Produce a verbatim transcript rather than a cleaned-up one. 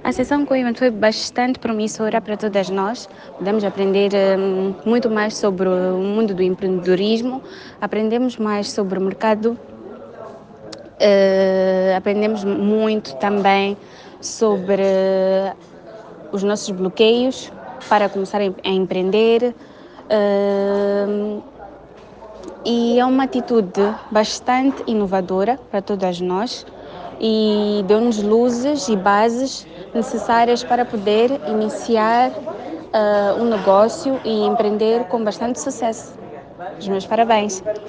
A sessão com o evento foi bastante promissora para todas nós. Podemos aprender hum, muito mais sobre o mundo do empreendedorismo, aprendemos mais sobre o mercado, uh, aprendemos muito também sobre os nossos bloqueios para começar a empreender. Uh, e é uma atitude bastante inovadora para todas nós e deu-nos luzes e bases necessárias para poder iniciar uh, um negócio e empreender com bastante sucesso. Os meus parabéns.